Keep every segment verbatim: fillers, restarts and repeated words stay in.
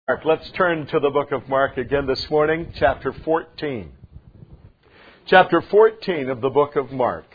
Mark. Let's turn to the book of Mark again this morning, chapter fourteen. Chapter fourteen of the book of Mark.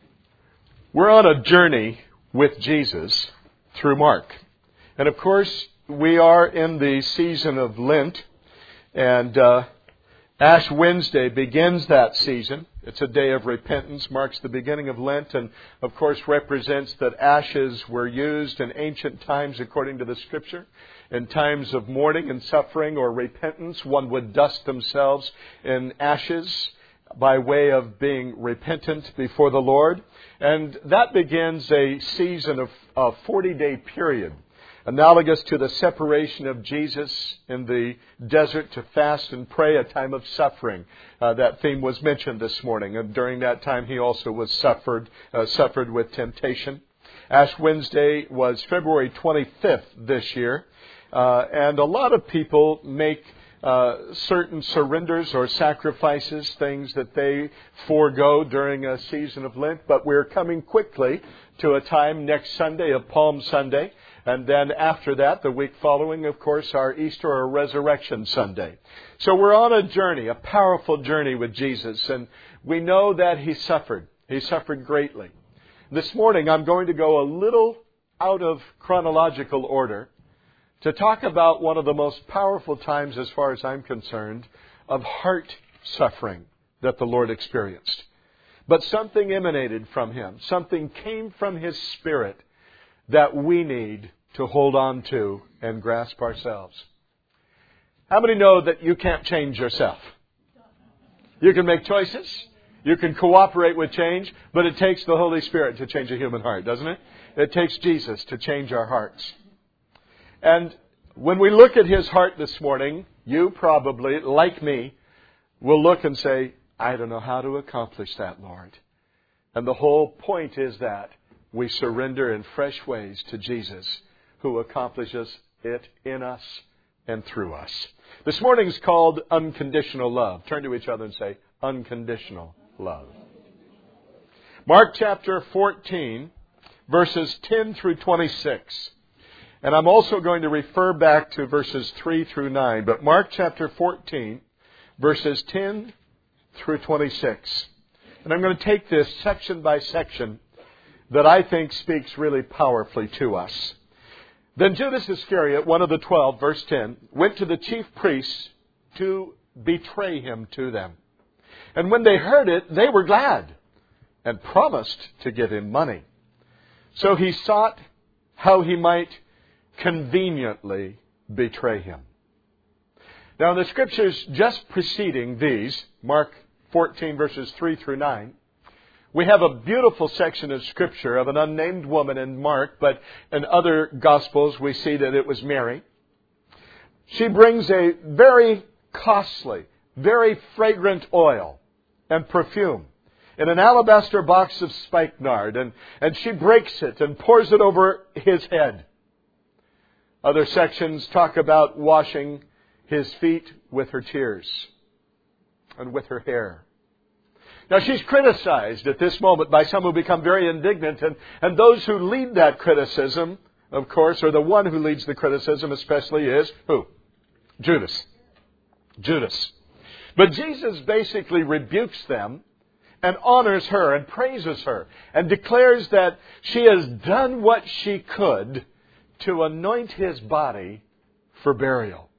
We're on a journey with Jesus through Mark. And of course, we are in the season of Lent, and uh, Ash Wednesday begins that season. It's a day of repentance, marks the beginning of Lent, and of course represents that ashes were used in ancient times according to the Scripture. In times of mourning and suffering or repentance, one would dust themselves in ashes by way of being repentant before the Lord. And that begins a season of a forty-day period, analogous to the separation of Jesus in the desert to fast and pray, a time of suffering. Uh, that theme was mentioned this morning, and during that time he also was suffered, uh, suffered with temptation. Ash Wednesday was February twenty-fifth this year. Uh, and a lot of people make uh, certain surrenders or sacrifices, things that they forego during a season of Lent. But we're coming quickly to a time next Sunday of Palm Sunday. And then after that, the week following, of course, our Easter or Resurrection Sunday. So we're on a journey, a powerful journey with Jesus. And we know that He suffered. He suffered greatly. This morning, I'm going to go a little out of chronological order to talk about one of the most powerful times, as far as I'm concerned, of heart suffering that the Lord experienced. But something emanated from Him. Something came from His Spirit that we need to hold on to and grasp ourselves. How many know that you can't change yourself? You can make choices. You can cooperate with change, but it takes the Holy Spirit to change a human heart, doesn't it? It takes Jesus to change our hearts. And when we look at His heart this morning, you probably, like me, will look and say, I don't know how to accomplish that, Lord. And the whole point is that we surrender in fresh ways to Jesus, who accomplishes it in us and through us. This morning is called Unconditional Love. Turn to each other and say, Unconditional Love. Mark chapter fourteen, verses ten through twenty-six. And I'm also going to refer back to verses three through nine. But Mark chapter fourteen, verses ten through twenty-six. And I'm going to take this section by section that I think speaks really powerfully to us. Then Judas Iscariot, one of the twelve, verse ten, went to the chief priests to betray Him to them. And when they heard it, they were glad and promised to give Him money. So he sought how he might conveniently betray Him. Now, in the Scriptures just preceding these, Mark fourteen, verses three through nine, we have a beautiful section of Scripture of an unnamed woman in Mark, but in other Gospels we see that it was Mary. She brings a very costly, very fragrant oil and perfume in an alabaster box of spikenard, and, and she breaks it and pours it over His head. Other sections talk about washing His feet with her tears and with her hair. Now, she's criticized at this moment by some who become very indignant, and, and those who lead that criticism, of course, or the one who leads the criticism especially is who? Judas. Judas. But Jesus basically rebukes them and honors her and praises her and declares that she has done what she could to anoint His body for burial.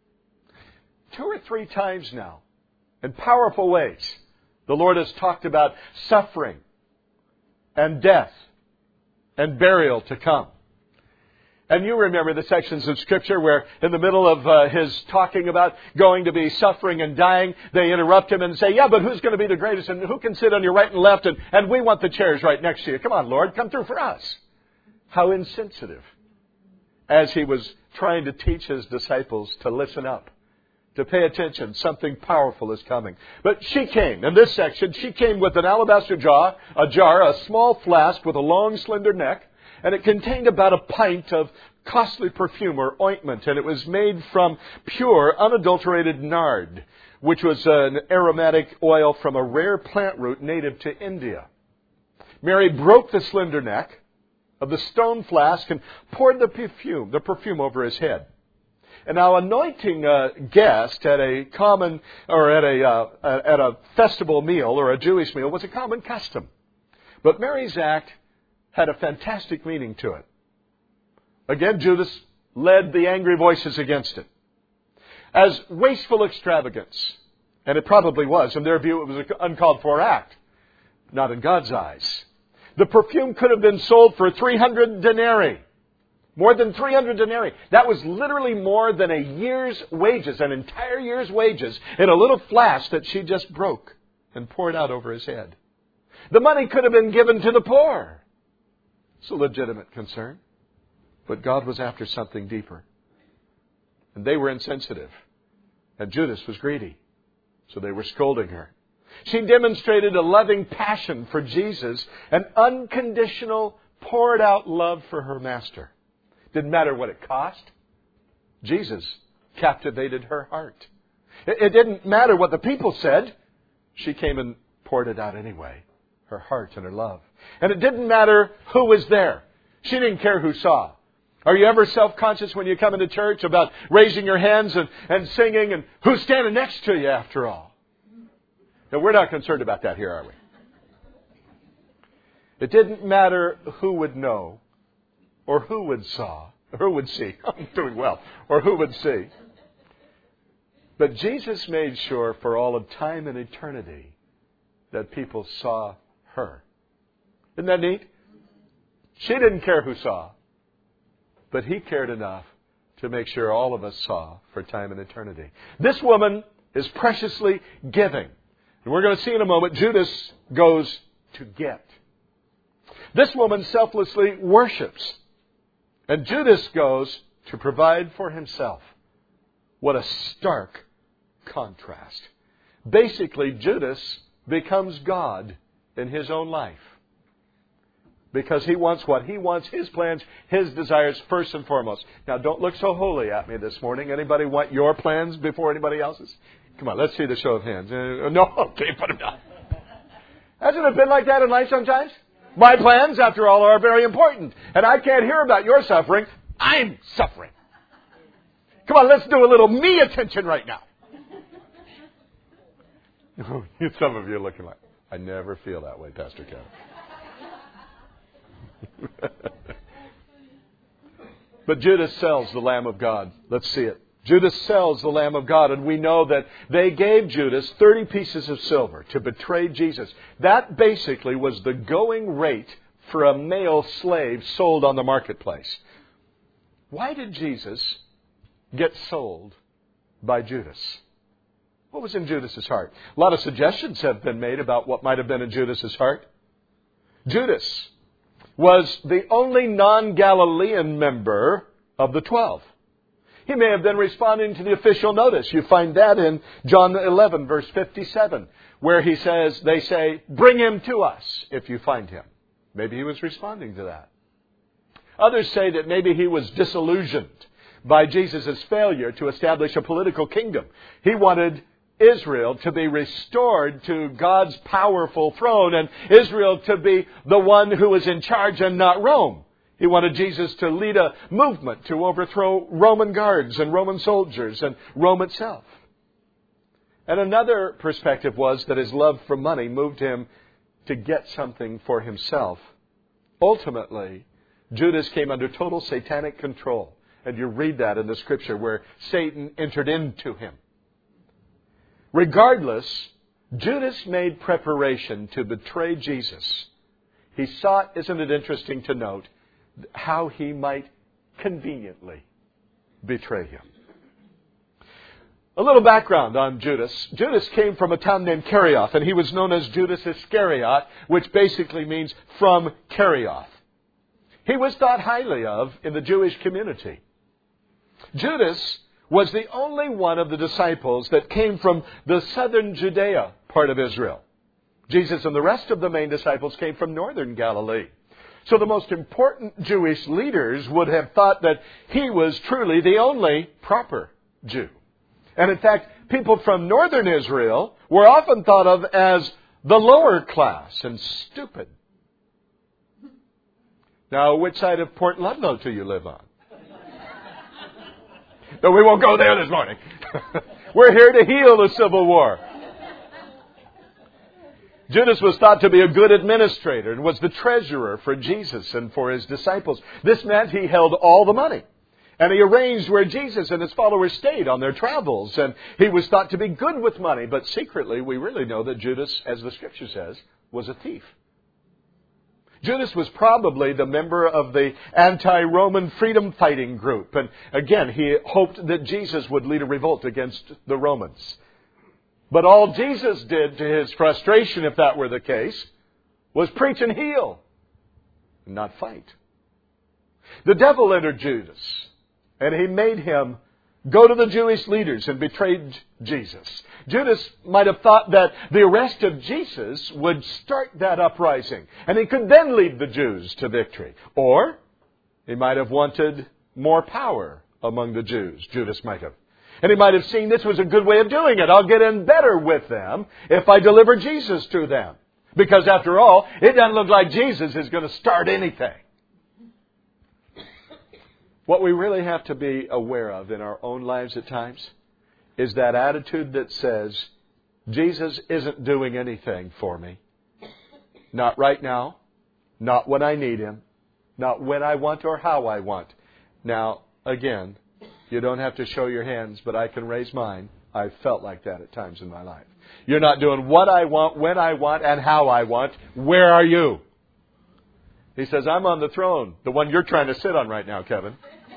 Two or three times now, in powerful ways, the Lord has talked about suffering and death and burial to come. And you remember the sections of Scripture where in the middle of uh, His talking about going to be suffering and dying, they interrupt Him and say, yeah, but who's going to be the greatest and who can sit on your right and left? And, and we want the chairs right next to you. Come on, Lord, come through for us. How insensitive. As He was trying to teach His disciples to listen up, to pay attention. Something powerful is coming. But she came, in this section, she came with an alabaster jar, a jar, a small flask with a long, slender neck, and it contained about a pint of costly perfume or ointment, and it was made from pure, unadulterated nard, which was an aromatic oil from a rare plant root native to India. Mary broke the slender neck of the stone flask and poured the perfume, the perfume over His head. And now anointing a guest at a common, or at a, uh, at a festival meal or a Jewish meal was a common custom. But Mary's act had a fantastic meaning to it. Again, Judas led the angry voices against it as wasteful extravagance. And it probably was. In their view, it was an uncalled for act. Not in God's eyes. The perfume could have been sold for three hundred denarii. More than three hundred denarii. That was literally more than a year's wages, an entire year's wages, in a little flask that she just broke and poured out over his head. The money could have been given to the poor. It's a legitimate concern. But God was after something deeper. And they were insensitive. And Judas was greedy. So they were scolding her. She demonstrated a loving passion for Jesus, an unconditional, poured out love for her master. Didn't matter what it cost. Jesus captivated her heart. It, it didn't matter what the people said. She came and poured it out anyway. Her heart and her love. And it didn't matter who was there. She didn't care who saw. Are you ever self-conscious when you come into church about raising your hands and, and singing and who's standing next to you after all? No, we're not concerned about that here, are we? It didn't matter who would know or who would saw, or who would see. I'm doing well. Or who would see. But Jesus made sure for all of time and eternity that people saw her. Isn't that neat? She didn't care who saw. But He cared enough to make sure all of us saw for time and eternity. This woman is preciously giving. And we're going to see in a moment, Judas goes to get. This woman selflessly worships. And Judas goes to provide for himself. What a stark contrast. Basically, Judas becomes God in his own life. Because he wants what he wants, his plans, his desires first and foremost. Now, don't look so holy at me this morning. Anybody want your plans before anybody else's? Come on, let's see the show of hands. Uh, no, okay, put them down. Hasn't it been like that in life sometimes? My plans, after all, are very important. And I can't hear about your suffering. I'm suffering. Come on, let's do a little me attention right now. Some of you are looking like, I never feel that way, Pastor Kevin. But Judas sells the Lamb of God. Let's see it. Judas sells the Lamb of God, and we know that they gave Judas thirty pieces of silver to betray Jesus. That basically was the going rate for a male slave sold on the marketplace. Why did Jesus get sold by Judas? What was in Judas's heart? A lot of suggestions have been made about what might have been in Judas's heart. Judas was the only non-Galilean member of the twelve. He may have been responding to the official notice. You find that in John eleven, verse fifty-seven, where he says, they say, bring him to us if you find him. Maybe he was responding to that. Others say that maybe he was disillusioned by Jesus' failure to establish a political kingdom. He wanted Israel to be restored to God's powerful throne and Israel to be the one who was in charge and not Rome. He wanted Jesus to lead a movement to overthrow Roman guards and Roman soldiers and Rome itself. And another perspective was that his love for money moved him to get something for himself. Ultimately, Judas came under total satanic control. And you read that in the Scripture where Satan entered into him. Regardless, Judas made preparation to betray Jesus. He sought, isn't it interesting to note, how he might conveniently betray him. A little background on Judas. Judas came from a town named Kerioth, and he was known as Judas Iscariot, which basically means from Kerioth. He was thought highly of in the Jewish community. Judas was the only one of the disciples that came from the southern Judea part of Israel. Jesus and the rest of the main disciples came from northern Galilee. So the most important Jewish leaders would have thought that he was truly the only proper Jew. And in fact, people from northern Israel were often thought of as the lower class and stupid. Now, which side of Port Ludlow do you live on? But we won't go there this morning. We're here to heal the civil war. Judas was thought to be a good administrator and was the treasurer for Jesus and for his disciples. This meant he held all the money. And he arranged where Jesus and his followers stayed on their travels. And he was thought to be good with money. But secretly, we really know that Judas, as the Scripture says, was a thief. Judas was probably the member of the anti-Roman freedom fighting group. And again, he hoped that Jesus would lead a revolt against the Romans. But all Jesus did to his frustration, if that were the case, was preach and heal, and not fight. The devil entered Judas, and he made him go to the Jewish leaders and betrayed Jesus. Judas might have thought that the arrest of Jesus would start that uprising, and he could then lead the Jews to victory. Or he might have wanted more power among the Jews. Judas might have. And he might have seen this was a good way of doing it. I'll get in better with them if I deliver Jesus to them. Because after all, it doesn't look like Jesus is going to start anything. What we really have to be aware of in our own lives at times is that attitude that says, Jesus isn't doing anything for me. Not right now. Not when I need Him. Not when I want or how I want. Now, again, you don't have to show your hands, but I can raise mine. I've felt like that at times in my life. You're not doing what I want, when I want, and how I want. Where are you? He says, I'm on the throne, the one you're trying to sit on right now, Kevin.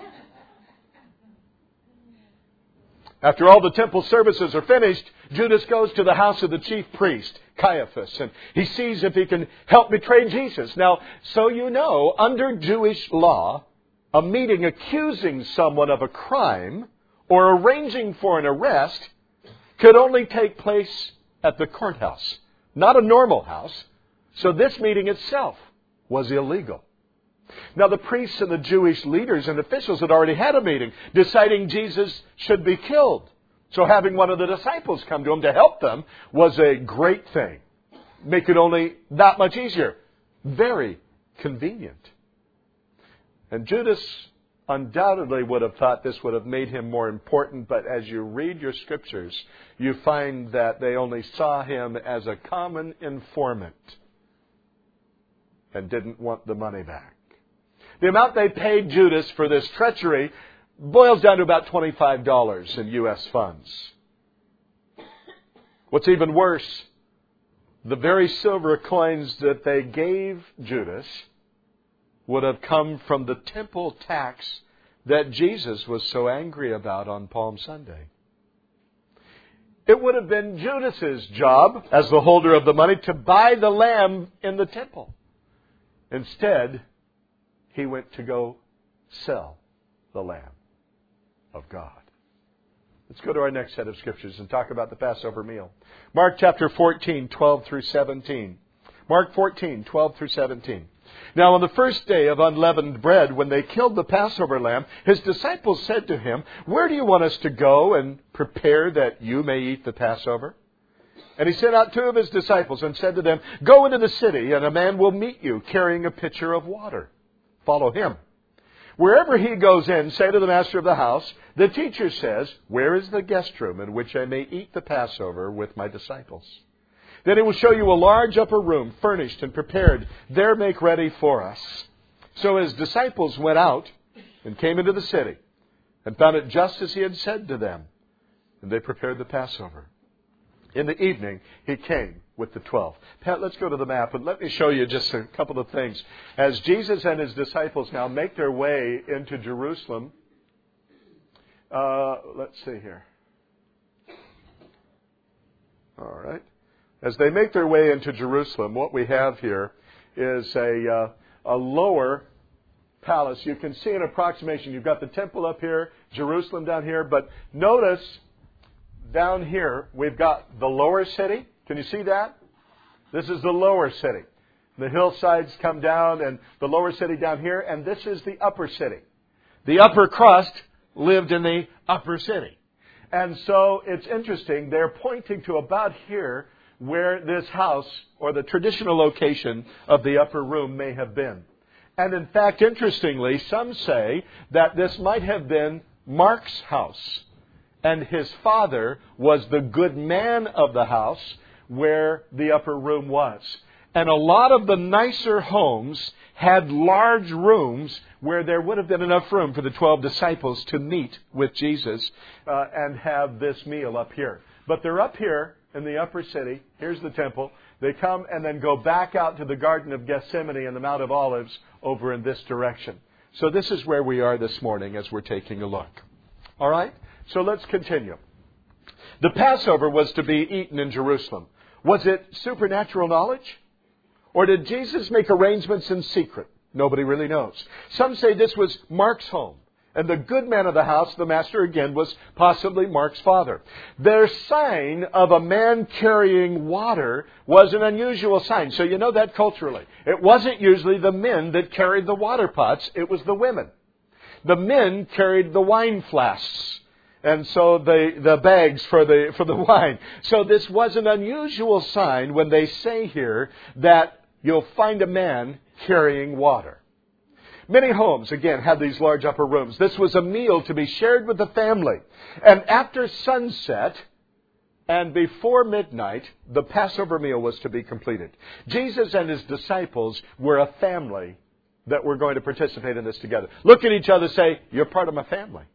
After all the temple services are finished, Judas goes to the house of the chief priest, Caiaphas, and he sees if he can help betray Jesus. Now, so you know, under Jewish law, a meeting accusing someone of a crime or arranging for an arrest could only take place at the courthouse, not a normal house. So this meeting itself was illegal. Now the priests and the Jewish leaders and officials had already had a meeting deciding Jesus should be killed. So having one of the disciples come to him to help them was a great thing. Make it only that much easier. Very convenient. And Judas undoubtedly would have thought this would have made him more important, but as you read your scriptures, you find that they only saw him as a common informant and didn't want the money back. The amount they paid Judas for this treachery boils down to about twenty-five dollars in U S funds. What's even worse, the very silver coins that they gave Judas would have come from the temple tax that Jesus was so angry about on Palm Sunday. It would have been Judas's job, as the holder of the money, to buy the lamb in the temple. Instead, he went to go sell the Lamb of God. Let's go to our next set of scriptures and talk about the Passover meal. Mark chapter fourteen, twelve through seventeen. Mark fourteen, twelve through seventeen. Now on the first day of unleavened bread, when they killed the Passover lamb, His disciples said to Him, "Where do you want us to go and prepare that you may eat the Passover?" And He sent out two of His disciples and said to them, "Go into the city, and a man will meet you carrying a pitcher of water. Follow him. Wherever he goes in, say to the master of the house, 'The teacher says, where is the guest room in which I may eat the Passover with my disciples?' Then he will show you a large upper room, furnished and prepared. There make ready for us." So His disciples went out and came into the city and found it just as He had said to them. And they prepared the Passover. In the evening, He came with the twelve. Pat, let's go to the map and let me show you just a couple of things. As Jesus and His disciples now make their way into Jerusalem, uh, let's see here. All right. As they make their way into Jerusalem, what we have here is a, uh, a lower palace. You can see an approximation. You've got the temple up here, Jerusalem down here, but notice down here we've got the lower city. Can you see that? This is the lower city. The hillsides come down and the lower city down here, and this is the upper city. The upper crust lived in the upper city. And so it's interesting, they're pointing to about here where this house or the traditional location of the upper room may have been. And in fact, interestingly, some say that this might have been Mark's house. And his father was the good man of the house where the upper room was. And a lot of the nicer homes had large rooms where there would have been enough room for the twelve disciples to meet with Jesus uh, and have this meal up here. But they're up here in the upper city. Here's the temple. They come and then go back out to the Garden of Gethsemane and the Mount of Olives over in this direction. So this is where we are this morning as we're taking a look. All right? So let's continue. The Passover was to be eaten in Jerusalem. Was it supernatural knowledge? Or did Jesus make arrangements in secret? Nobody really knows. Some say this was Mark's home. And the good man of the house, the master again, was possibly Mark's father. Their sign of a man carrying water was an unusual sign. So you know that culturally. It wasn't usually the men that carried the water pots. It was the women. The men carried the wine flasks. And so the, the bags for the, for the wine. So this was an unusual sign when they say here that you'll find a man carrying water. Many homes, again, had these large upper rooms. This was a meal to be shared with the family. And after sunset and before midnight, the Passover meal was to be completed. Jesus and his disciples were a family that were going to participate in this together. Look at each other and say, you're part of my family.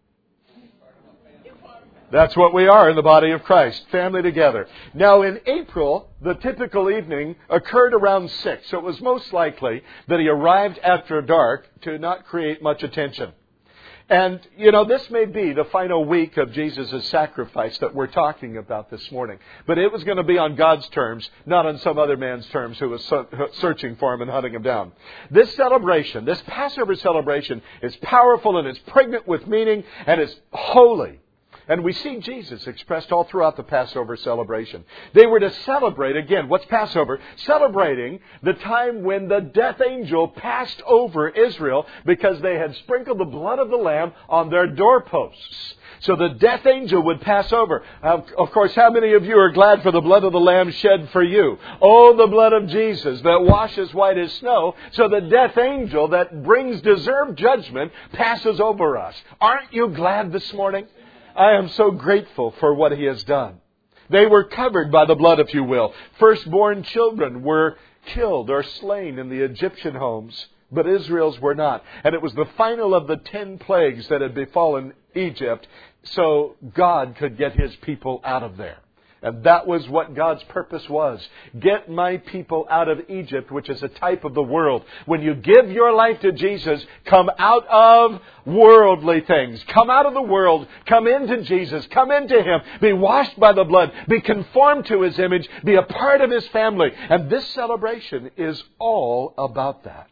That's what we are in the body of Christ, family together. Now in April, the typical evening occurred around six, so it was most likely that he arrived after dark to not create much attention. And, you know, this may be the final week of Jesus' sacrifice that we're talking about this morning. But it was going to be on God's terms, not on some other man's terms who was searching for him and hunting him down. This celebration, this Passover celebration, is powerful and it's pregnant with meaning and it's holy. And we see Jesus expressed all throughout the Passover celebration. They were to celebrate, again, what's Passover? Celebrating the time when the death angel passed over Israel because they had sprinkled the blood of the Lamb on their doorposts. So the death angel would pass over. Uh, of course, how many of you are glad for the blood of the Lamb shed for you? Oh, the blood of Jesus that washes white as snow. So the death angel that brings deserved judgment passes over us. Aren't you glad this morning? I am so grateful for what he has done. They were covered by the blood, if you will. Firstborn children were killed or slain in the Egyptian homes, but Israel's were not. And it was the final of the ten plagues that had befallen Egypt, so God could get his people out of there. And that was what God's purpose was. Get my people out of Egypt, which is a type of the world. When you give your life to Jesus, come out of worldly things. Come out of the world. Come into Jesus. Come into him. Be washed by the blood. Be conformed to his image. Be a part of his family. And this celebration is all about that.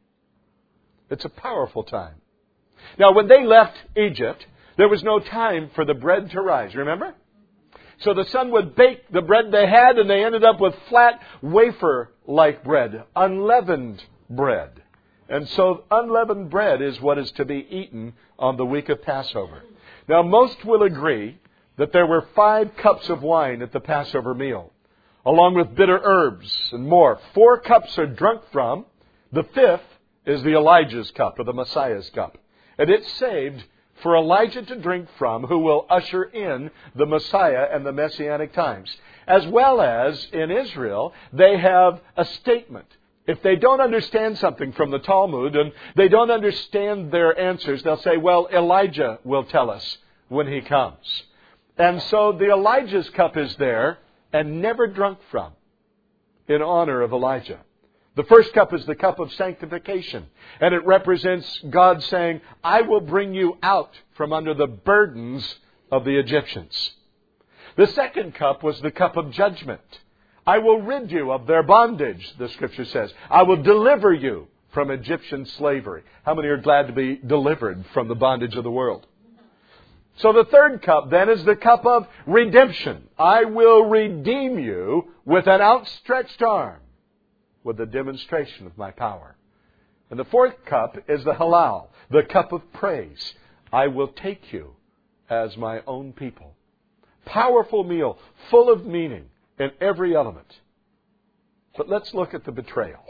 It's a powerful time. Now, when they left Egypt, there was no time for the bread to rise. Remember? So the sun would bake the bread they had, and they ended up with flat wafer-like bread, unleavened bread. And so unleavened bread is what is to be eaten on the week of Passover. Now, most will agree that there were five cups of wine at the Passover meal, along with bitter herbs and more. Four cups are drunk from. The fifth is the Elijah's cup, or the Messiah's cup. And it's saved for Elijah to drink from, who will usher in the Messiah and the Messianic times. As well as in Israel, they have a statement. If they don't understand something from the Talmud and they don't understand their answers, they'll say, well, Elijah will tell us when he comes. And so the Elijah's cup is there and never drunk from in honor of Elijah. The first cup is the cup of sanctification, and it represents God saying, I will bring you out from under the burdens of the Egyptians. The second cup was the cup of judgment. I will rid you of their bondage, the Scripture says. I will deliver you from Egyptian slavery. How many are glad to be delivered from the bondage of the world? So the third cup then is the cup of redemption. I will redeem you with an outstretched arm, with a demonstration of my power. And the fourth cup is the halal, the cup of praise. I will take you as my own people. Powerful meal, full of meaning in every element. But let's look at the betrayal.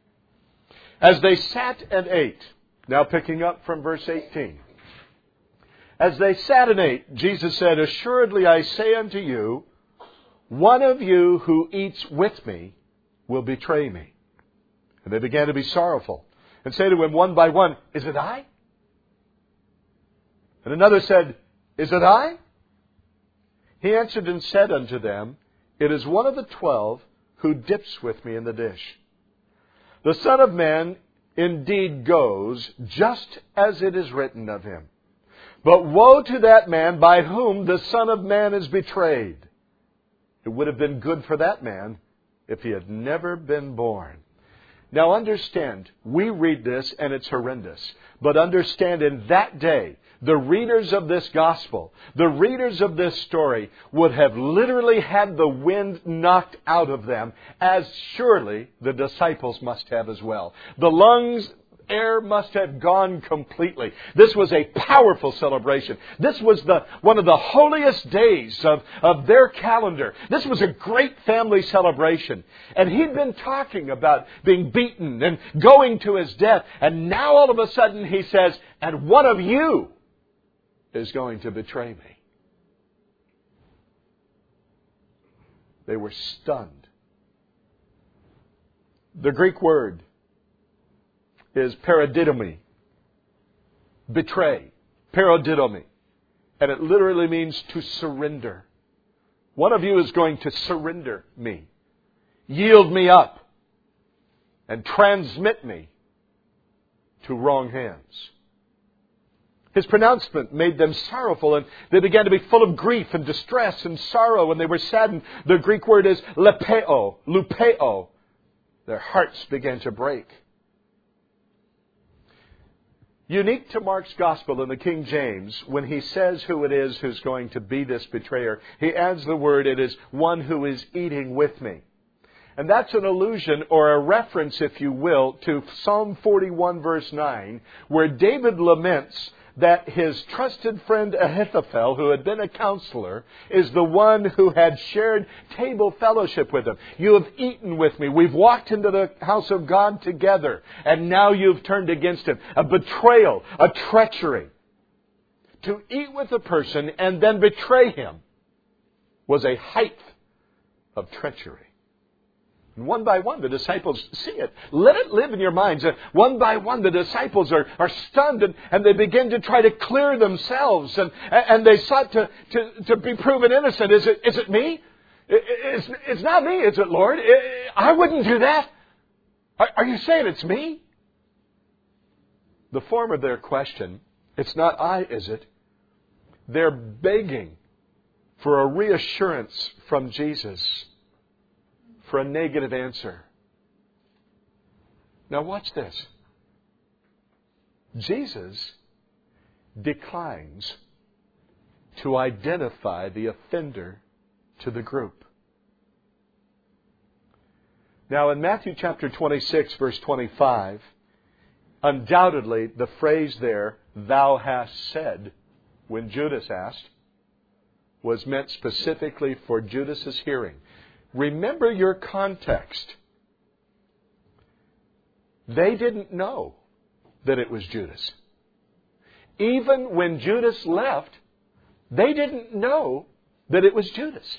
As they sat and ate, now picking up from verse eighteen. As they sat and ate, Jesus said, "Assuredly I say unto you, one of you who eats with me will betray me." And they began to be sorrowful and say to him one by one, "Is it I?" And another said, "Is it I?" He answered and said unto them, "It is one of the twelve who dips with me in the dish. The Son of Man indeed goes, just as it is written of him. But woe to that man by whom the Son of Man is betrayed. It would have been good for that man if he had never been born." Now understand, we read this and it's horrendous. But understand, in that day, the readers of this gospel, the readers of this story, would have literally had the wind knocked out of them, as surely the disciples must have as well. The lungs, air must have gone completely. This was a powerful celebration. This was the one of the holiest days of, of their calendar. This was a great family celebration. And he'd been talking about being beaten and going to his death. And now all of a sudden he says, "And one of you is going to betray me." They were stunned. The Greek word is paradidomi. Betray. Paradidomi. And it literally means to surrender. One of you is going to surrender me. Yield me up. And transmit me to wrong hands. His pronouncement made them sorrowful, and they began to be full of grief and distress and sorrow, and they were saddened. The Greek word is lepeo, lupeo. Their hearts began to break. Unique to Mark's Gospel in the King James, when he says who it is who's going to be this betrayer, he adds the word, "It is one who is eating with me." And that's an allusion or a reference, if you will, to Psalm forty-one verse nine, where David laments that his trusted friend Ahithophel, who had been a counselor, is the one who had shared table fellowship with him. "You have eaten with me. We've walked into the house of God together. And now you've turned against him." A betrayal, a treachery. To eat with a person and then betray him was a height of treachery. And one by one, the disciples see it. Let it live in your minds. One by one, the disciples are, are stunned and, and they begin to try to clear themselves. And, and they sought to, to, to be proven innocent. Is it, is it me? It's, it's not me, is it, Lord? I wouldn't do that. Are, are you saying it's me? The form of their question, it's not I, is it? They're begging for a reassurance from Jesus, for a negative answer. Now watch this. Jesus declines to identify the offender to the group. Now in Matthew chapter twenty-six verse twenty-five, undoubtedly the phrase there, "Thou hast said," when Judas asked, was meant specifically for Judas's hearing. Remember your context. They didn't know that it was Judas. Even when Judas left, they didn't know that it was Judas.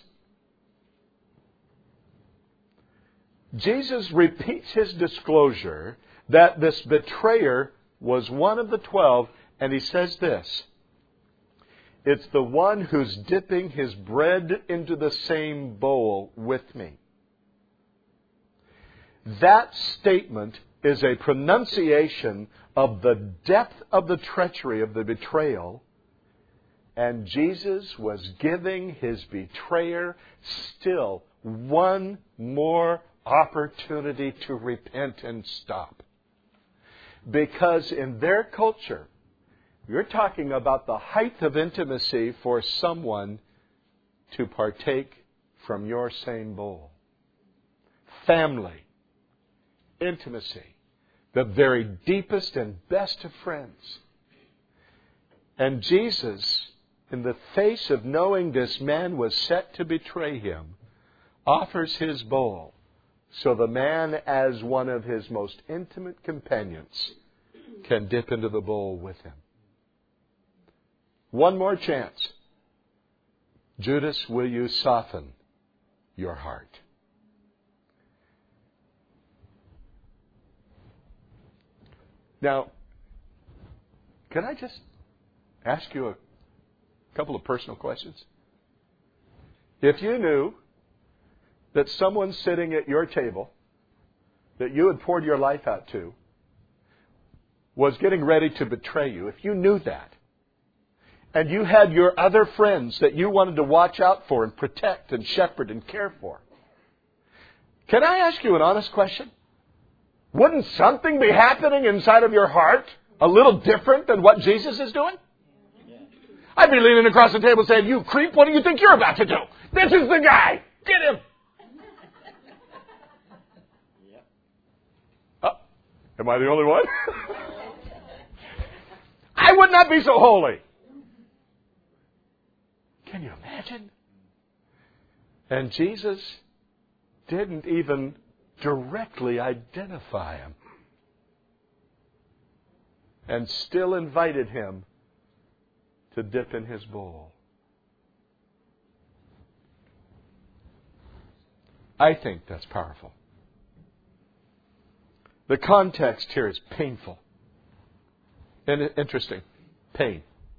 Jesus repeats his disclosure that this betrayer was one of the twelve, and he says this: "It's the one who's dipping his bread into the same bowl with me." That statement is a pronunciation of the depth of the treachery of the betrayal. And Jesus was giving his betrayer still one more opportunity to repent and stop. Because in their culture, you're talking about the height of intimacy for someone to partake from your same bowl. Family, intimacy, the very deepest and best of friends. And Jesus, in the face of knowing this man was set to betray him, offers his bowl so the man, as one of his most intimate companions, can dip into the bowl with him. One more chance. Judas, will you soften your heart? Now, can I just ask you a couple of personal questions? If you knew that someone sitting at your table that you had poured your life out to was getting ready to betray you, if you knew that, and you had your other friends that you wanted to watch out for and protect and shepherd and care for, can I ask you an honest question? Wouldn't something be happening inside of your heart a little different than what Jesus is doing? I'd be leaning across the table saying, "You creep, what do you think you're about to do? This is the guy. Get him." Oh, am I the only one? I would not be so holy. Can you imagine? And Jesus didn't even directly identify him, and still invited him to dip in his bowl. I think that's powerful. The context here is painful and interesting. Pain.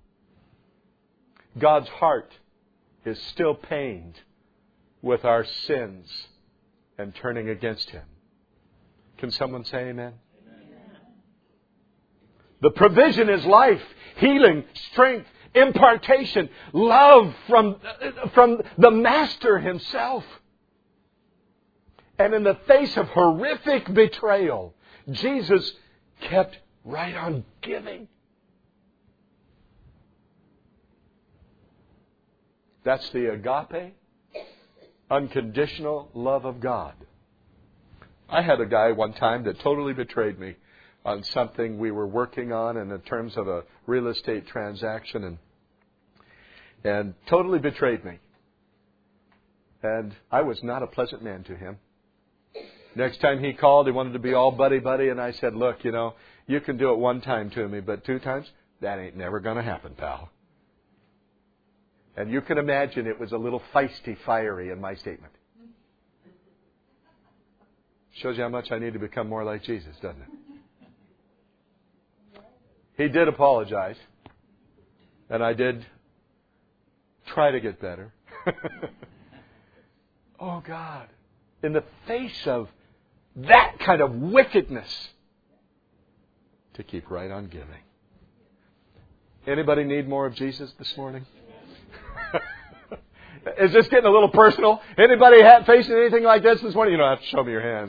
God's heart is still pained with our sins and turning against Him. Can someone say amen? Amen. The provision is life, healing, strength, impartation, love from, from the Master Himself. And in the face of horrific betrayal, Jesus kept right on giving. That's the agape, unconditional love of God. I had a guy one time that totally betrayed me on something we were working on in terms of a real estate transaction, and and totally betrayed me. And I was not a pleasant man to him. Next time he called, he wanted to be all buddy-buddy, and I said, "Look, you know, you can do it one time to me, but two times, that ain't never going to happen, pal." And you can imagine it was a little feisty, fiery in my statement. Shows you how much I need to become more like Jesus, doesn't it? He did apologize. And I did try to get better. Oh, God. In the face of that kind of wickedness, to keep right on giving. Anybody need more of Jesus this morning? Is this getting a little personal? Anybody facing anything like this this morning? You don't have to show me your hands.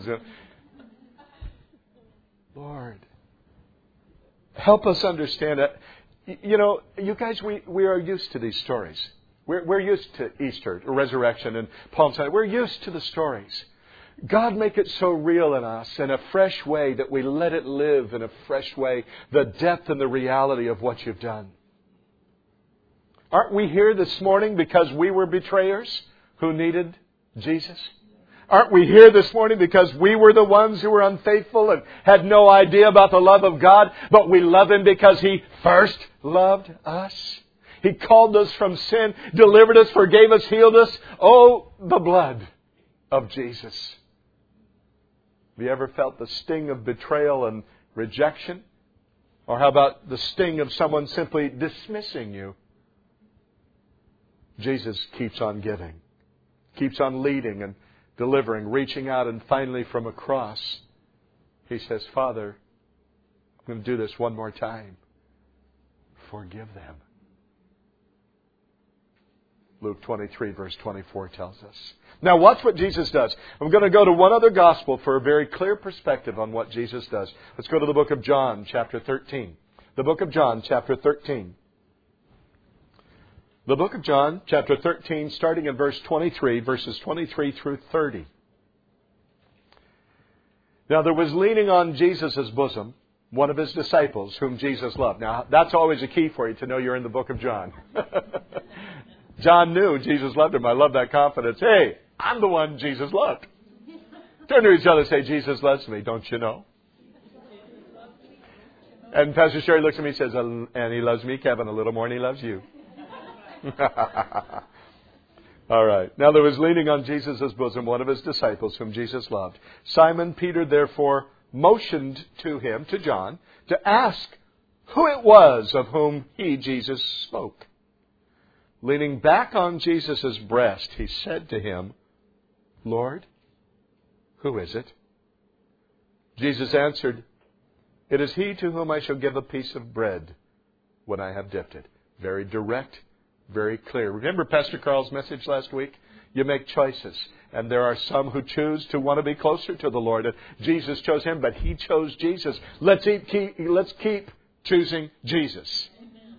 Lord, help us understand it. You know, you guys, we, we are used to these stories. We're, we're used to Easter, or resurrection, and Palm Sunday. We're used to the stories. God, make it so real in us in a fresh way that we let it live in a fresh way, the depth and the reality of what you've done. Aren't we here this morning because we were betrayers who needed Jesus? Aren't we here this morning because we were the ones who were unfaithful and had no idea about the love of God, but we love Him because He first loved us? He called us from sin, delivered us, forgave us, healed us. Oh, the blood of Jesus. Have you ever felt the sting of betrayal and rejection? Or how about the sting of someone simply dismissing you? Jesus keeps on giving, keeps on leading and delivering, reaching out, and finally from a cross, He says, "Father, I'm going to do this one more time. Forgive them." Luke twenty-three, verse twenty-four tells us. Now watch what Jesus does. I'm going to go to one other gospel for a very clear perspective on what Jesus does. Let's go to the book of John, chapter thirteen. The book of John, chapter thirteen. The book of John, chapter thirteen, starting in verse twenty-three, verses twenty-three through thirty. Now there was leaning on Jesus' bosom one of His disciples whom Jesus loved. Now that's always a key for you to know you're in the book of John. John knew Jesus loved him. I love that confidence. Hey, I'm the one Jesus loved. Turn to each other and say, "Jesus loves me, don't you know?" And Pastor Sherry looks at me and says, "And He loves me, Kevin, a little more than He loves you." All right. Now there was leaning on Jesus' bosom one of his disciples whom Jesus loved. Simon Peter therefore motioned to him, to John, to ask who it was of whom he, Jesus, spoke. Leaning back on Jesus' breast, he said to him, Lord, who is it? Jesus answered, It is he to whom I shall give a piece of bread when I have dipped it. Very direct, very clear. Remember Pastor Carl's message last week? You make choices. And there are some who choose to want to be closer to the Lord. And Jesus chose him, but he chose Jesus. Let's eat, keep, let's keep choosing Jesus. Amen.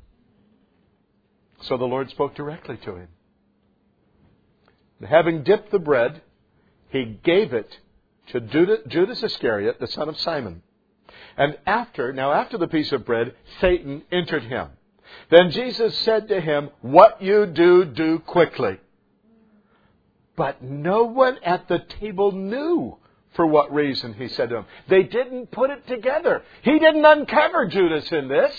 So the Lord spoke directly to him. And having dipped the bread, he gave it to Judas Iscariot, the son of Simon. And after, now after the piece of bread, Satan entered him. Then Jesus said to him, What you do, do quickly. But no one at the table knew for what reason, he said to him. They didn't put it together. He didn't uncover Judas in this.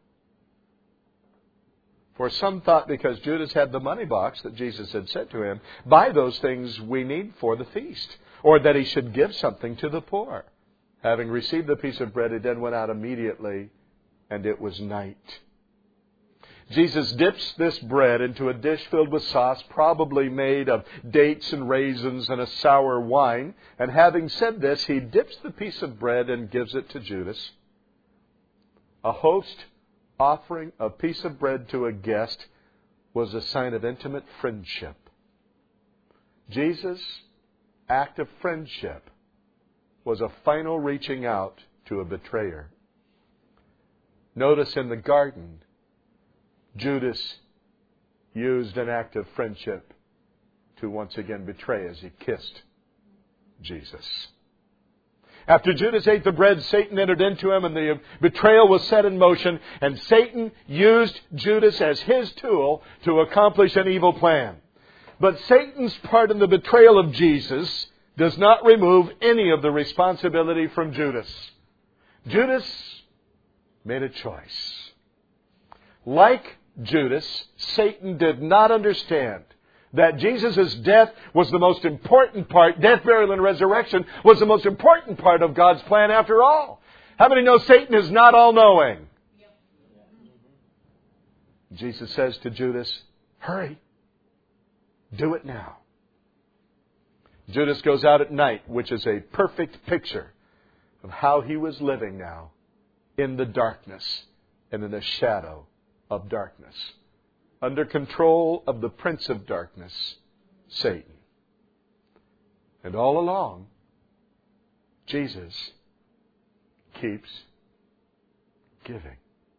For some thought because Judas had the money box that Jesus had said to him, Buy those things we need for the feast, or that he should give something to the poor. Having received the piece of bread, he then went out immediately, and it was night. Jesus dips this bread into a dish filled with sauce, probably made of dates and raisins and a sour wine. And having said this, he dips the piece of bread and gives it to Judas. A host offering a piece of bread to a guest was a sign of intimate friendship. Jesus' act of friendship was a final reaching out to a betrayer. Notice in the garden, Judas used an act of friendship to once again betray as he kissed Jesus. After Judas ate the bread, Satan entered into him and the betrayal was set in motion, and Satan used Judas as his tool to accomplish an evil plan. But Satan's part in the betrayal of Jesus does not remove any of the responsibility from Judas. Judas made a choice. Like Judas, Satan did not understand that Jesus' death was the most important part, death, burial, and resurrection was the most important part of God's plan after all. How many know Satan is not all-knowing? Jesus says to Judas, hurry, do it now. Judas goes out at night, which is a perfect picture of how he was living now in the darkness and in the shadow of darkness, under control of the prince of darkness, Satan. And all along, Jesus keeps giving.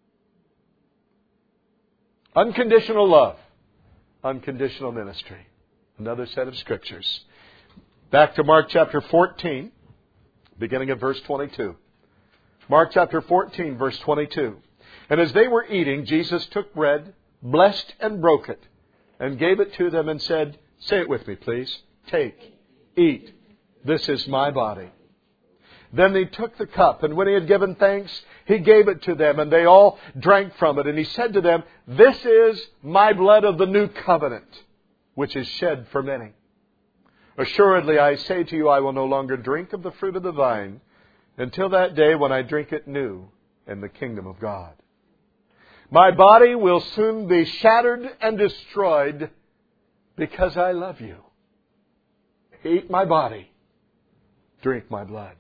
Unconditional love, unconditional ministry. Another set of scriptures. Back to Mark chapter fourteen, beginning at verse twenty-two. Mark chapter fourteen, verse twenty-two. And as they were eating, Jesus took bread, blessed and broke it, and gave it to them and said, say it with me, please. Take, eat. This is my body. Then he took the cup, and when he had given thanks, he gave it to them, and they all drank from it. And he said to them, this is my blood of the new covenant, which is shed for many. Assuredly, I say to you, I will no longer drink of the fruit of the vine until that day when I drink it new in the kingdom of God. My body will soon be shattered and destroyed because I love you. Eat my body, drink my blood.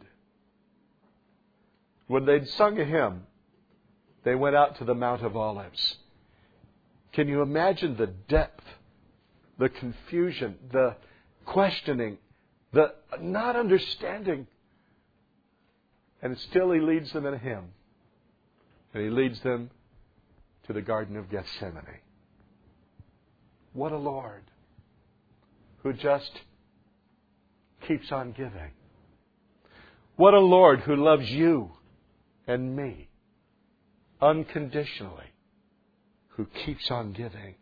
When they'd sung a hymn, they went out to the Mount of Olives. Can you imagine the depth, the confusion, the questioning, the not understanding? And still he leads them in a hymn. And he leads them to the Garden of Gethsemane. What a Lord who just keeps on giving. What a Lord who loves you and me unconditionally, who keeps on giving.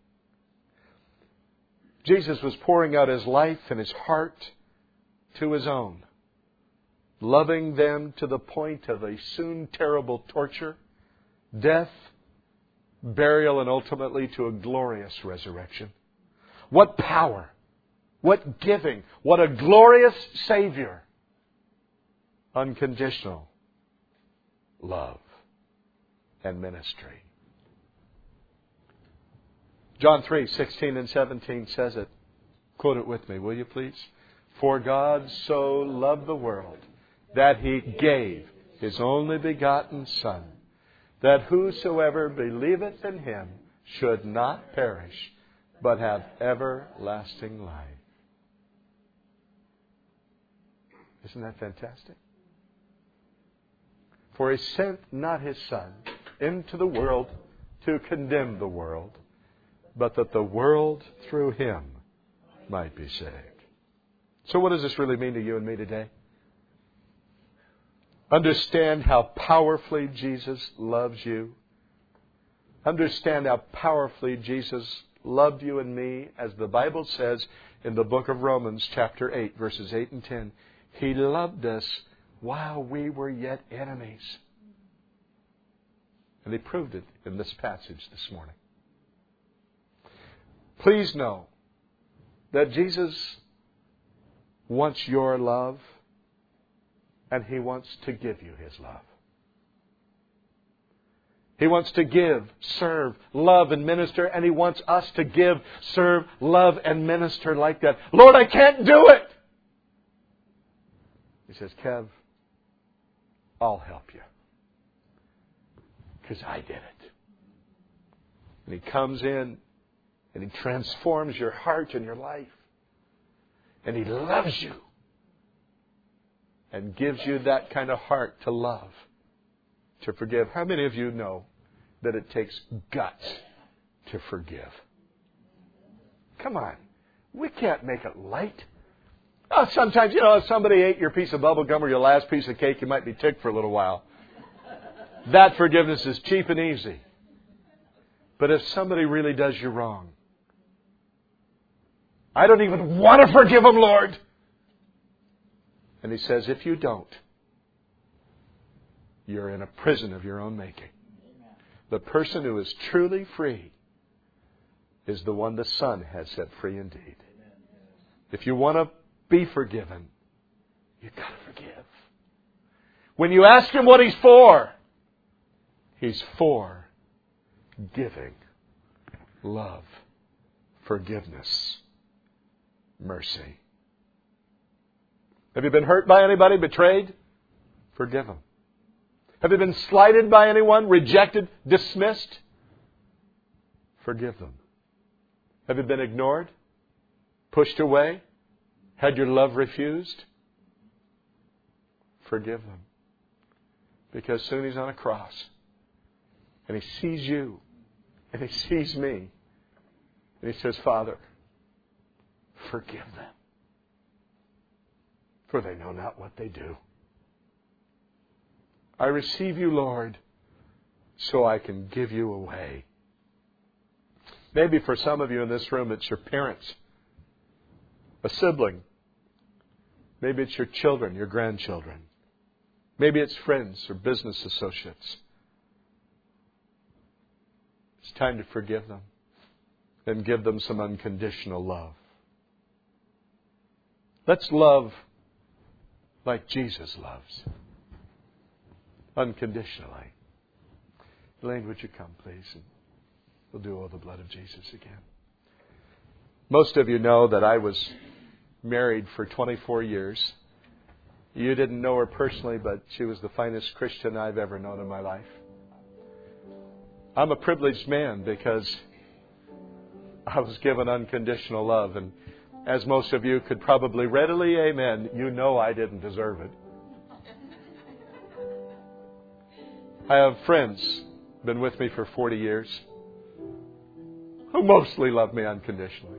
Jesus was pouring out his life and his heart to his own, loving them to the point of a soon terrible torture, death, burial, and ultimately to a glorious resurrection. What power! What giving! What a glorious Savior! Unconditional love and ministry. John three, sixteen and seventeen says it. Quote it with me, will you please? For God so loved the world that He gave His only begotten Son, that whosoever believeth in Him should not perish, but have everlasting life. Isn't that fantastic? For He sent not His Son into the world to condemn the world, but that the world through Him might be saved. So what does this really mean to you and me today? Understand how powerfully Jesus loves you. Understand how powerfully Jesus loved you and me, as the Bible says in the book of Romans chapter eight, verses eight and ten. He loved us while we were yet enemies. And He proved it in this passage this morning. Please know that Jesus wants your love, and He wants to give you His love. He wants to give, serve, love, and minister, and He wants us to give, serve, love, and minister like that. Lord, I can't do it! He says, Kev, I'll help you. Because I did it. And He comes in and He transforms your heart and your life. And He loves you. And gives you that kind of heart to love, to forgive. How many of you know that it takes guts to forgive? Come on. We can't make it light. Oh, sometimes, you know, if somebody ate your piece of bubble gum or your last piece of cake, you might be ticked for a little while. That forgiveness is cheap and easy. But if somebody really does you wrong, I don't even want to forgive them, Lord. And He says, if you don't, you're in a prison of your own making. The person who is truly free is the one the Son has set free indeed. If you want to be forgiven, you've got to forgive. When you ask Him what He's for, He's for giving, love, forgiveness, mercy. Have you been hurt by anybody, betrayed? Forgive them. Have you been slighted by anyone, rejected, dismissed? Forgive them. Have you been ignored, pushed away, had your love refused? Forgive them. Because soon He's on a cross. And He sees you. And He sees me. And He says, Father, forgive them. For they know not what they do. I receive you, Lord, so I can give you away. Maybe for some of you in this room, it's your parents, a sibling. Maybe it's your children, your grandchildren. Maybe it's friends or business associates. It's time to forgive them and give them some unconditional love. Let's love like Jesus loves. Unconditionally. Elaine, would you come, please? And we'll do all the blood of Jesus again. Most of you know that I was married for twenty-four years. You didn't know her personally, but she was the finest Christian I've ever known in my life. I'm a privileged man because I was given unconditional love. And as most of you could probably readily amen, you know I didn't deserve it. I have friends, been with me for forty years, who mostly love me unconditionally.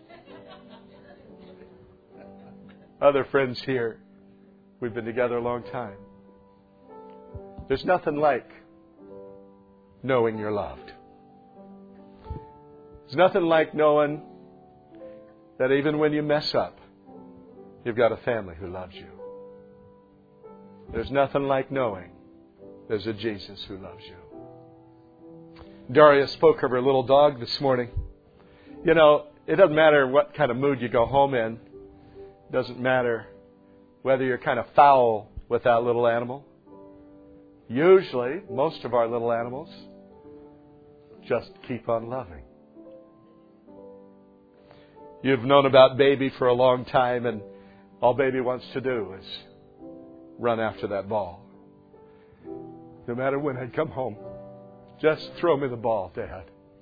Other friends here, we've been together a long time. There's nothing like knowing you're loved. There's nothing like knowing that even when you mess up, you've got a family who loves you. There's nothing like knowing there's a Jesus who loves you. Daria spoke of her little dog this morning. You know, it doesn't matter what kind of mood you go home in. It doesn't matter whether you're kind of foul with that little animal. Usually, most of our little animals just keep on loving. You've known about Baby for a long time, and all Baby wants to do is run after that ball. No matter when I come home, just throw me the ball, Dad.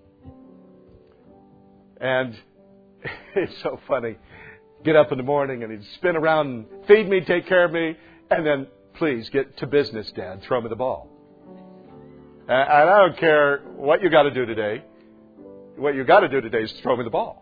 And it's so funny. Get up in the morning and he'd spin around and feed me, take care of me, and then, please, get to business, Dad. Throw me the ball. And I don't care what you got to do today. What you got to do today is throw me the ball.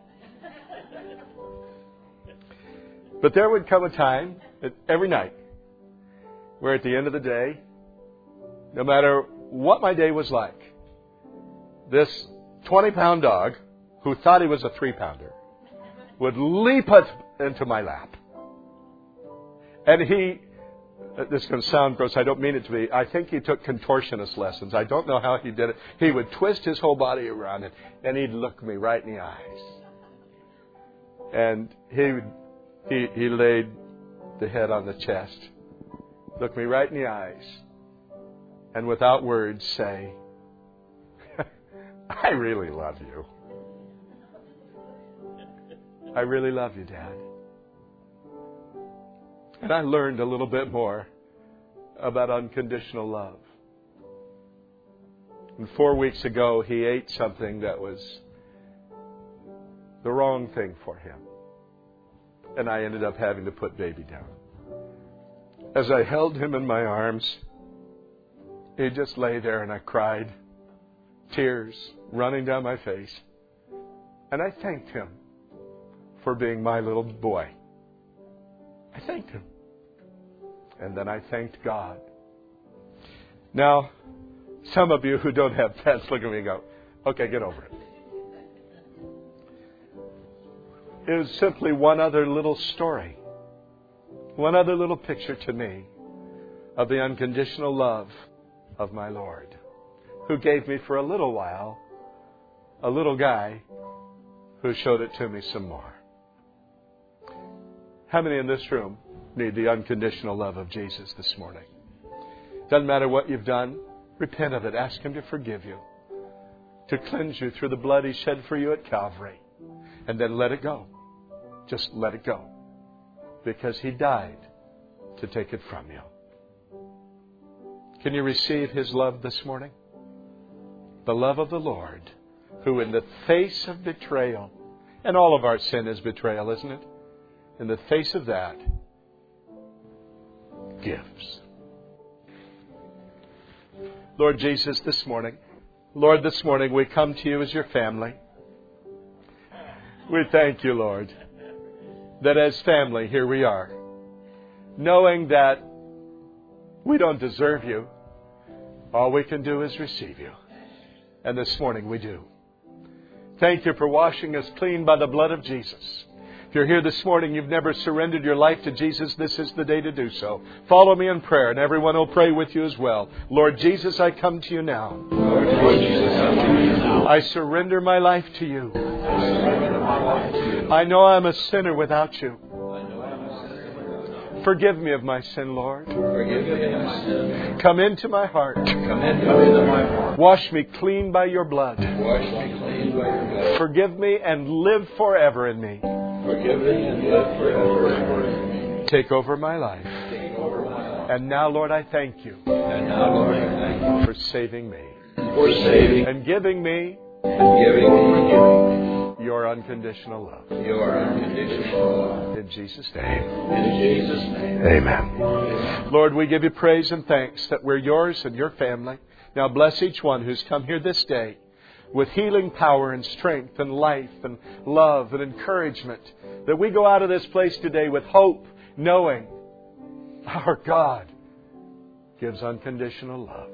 But there would come a time, every night, where at the end of the day, no matter what my day was like, this twenty-pound dog, who thought he was a three-pounder, would leap into my lap. And he, this is going to sound gross, I don't mean it to be, I think he took contortionist lessons. I don't know how he did it. He would twist his whole body around it, and he'd look me right in the eyes. And he would, he, he laid the head on the chest, looked me right in the eyes, and without words say, I really love you. I really love you, Dad. And I learned a little bit more about unconditional love. And four weeks ago, he ate something that was the wrong thing for him. And I ended up having to put Baby down. As I held him in my arms, he just lay there and I cried, tears running down my face. And I thanked him for being my little boy. I thanked him. And then I thanked God. Now, some of you who don't have pets look at me and go, okay, get over it. It was simply one other little story, one other little picture to me of the unconditional love of my Lord, who gave me for a little while a little guy who showed it to me some more. How many in this room need the unconditional love of Jesus this morning? Doesn't matter what you've done. Repent of it. Ask Him to forgive you, to cleanse you through the blood He shed for you at Calvary. And then let it go. Just let it go. Because He died to take it from you. Can you receive His love this morning? The love of the Lord, who in the face of betrayal, and all of our sin is betrayal, isn't it? In the face of that, gives. Lord Jesus, this morning, Lord, this morning we come to you as your family. We thank you, Lord, that as family, here we are, knowing that we don't deserve you. All we can do is receive you. And this morning we do. Thank you for washing us clean by the blood of Jesus. If you're here this morning, you've never surrendered your life to Jesus, this is the day to do so. Follow me in prayer, and everyone will pray with you as well. Lord Jesus, I come to you now. Lord Jesus, I come to you now. I surrender my life to you. I surrender my life to you. I know I'm a sinner without you. I know I'm a sinner without you. Forgive me of my sin, Lord. Forgive me of my sin. Come into my heart. Come into, Come into my heart. Wash me clean by your blood. Wash me clean by your blood. Forgive me and live forever in me. Forgive me and live forever in me. Take over my life. Take over my life. And now, Lord, I thank you. And now, Lord, I thank you for saving me. For saving and giving me and giving me your unconditional love. Your unconditional love. In Jesus' name. In Jesus' name. Amen. Amen. Lord, we give you praise and thanks that we're yours and your family. Now bless each one who's come here this day with healing power and strength and life and love and encouragement. That we go out of this place today with hope, knowing our God gives unconditional love.